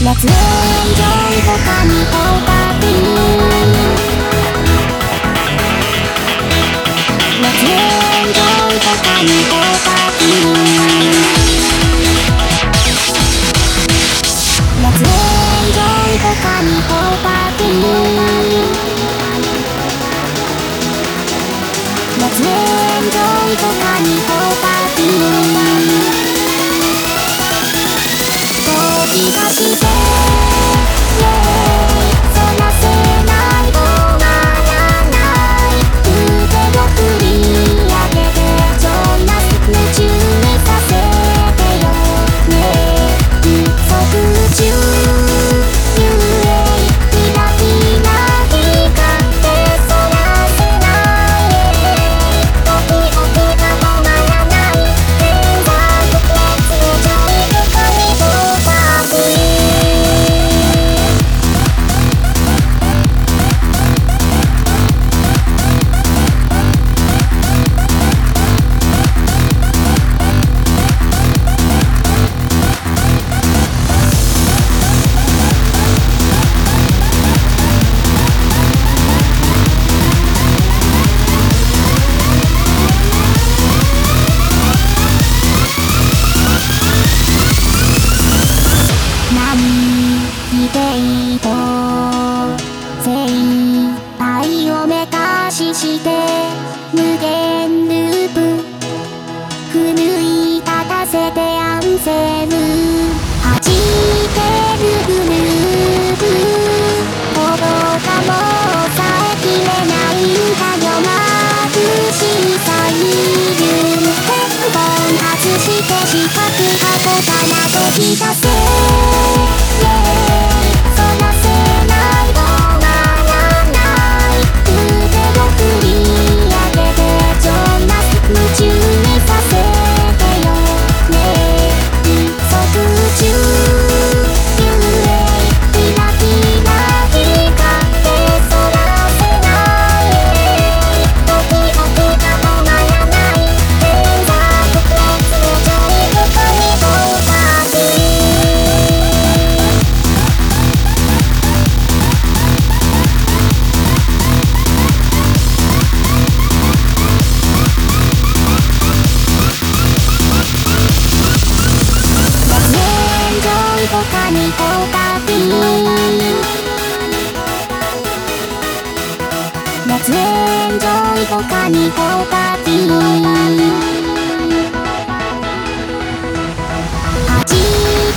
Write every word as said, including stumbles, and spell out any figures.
熱演上他に到達熱演上他に到達熱演上他に到達熱演上他に到達飛び出してして無限ループ奮い立たせてアンセム弾けるグループほぼかも抑えきれないんだよ眩しいサイルヘッドホン外して四角箱から飛び出せ他に到達熱演上他に到達